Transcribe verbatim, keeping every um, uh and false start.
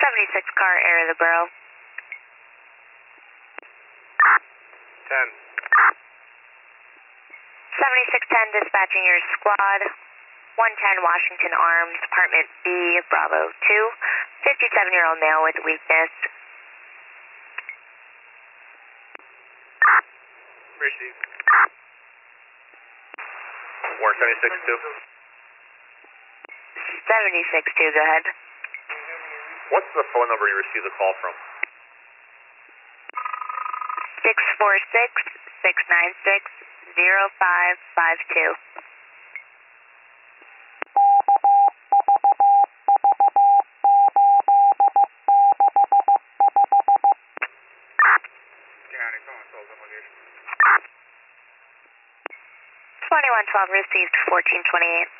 seventy-six car, area of the borough. ten. seventy-six ten dispatching your squad. one ten Washington Arms, apartment B, Bravo two. fifty-seven-year-old male with weakness. Receive. War seventy-six two. seventy-six two, go ahead. What's the phone number you received the call from? six four six, six nine six, zero five five two. twenty-one twelve received fourteen twenty-eight.